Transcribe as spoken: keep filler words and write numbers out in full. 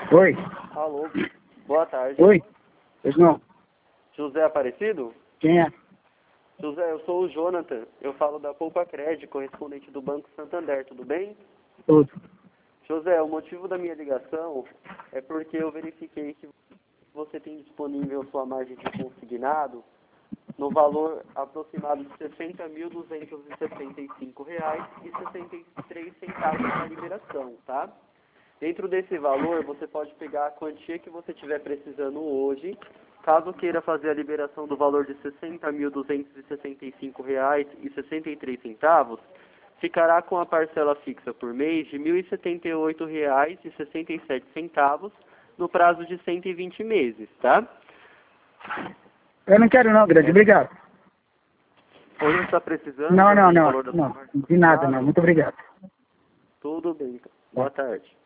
Oi. Alô, boa tarde. Oi. Pois não. José Aparecido? Quem é? José, eu sou o Jonathan. Eu falo da Poupa Cred, correspondente do Banco Santander, tudo bem? Tudo. José, o motivo da minha ligação é porque eu verifiquei que você tem disponível sua margem de consignado no valor aproximado de sessenta mil duzentos e sessenta e cinco reais e sessenta e três centavos na liberação, tá? Dentro desse valor, você pode pegar a quantia que você estiver precisando hoje. Caso queira fazer a liberação do valor de sessenta mil duzentos e sessenta e cinco reais e sessenta e três centavos, ficará com a parcela fixa por mês de mil e setenta e oito reais e sessenta e sete centavos no prazo de cento e vinte meses, tá? Eu não quero não, grande. Obrigado. Hoje está precisando Não, não, do não. valor da sua Não. margem? De nada, Claro. não. Muito obrigado. Tudo bem. Boa tarde.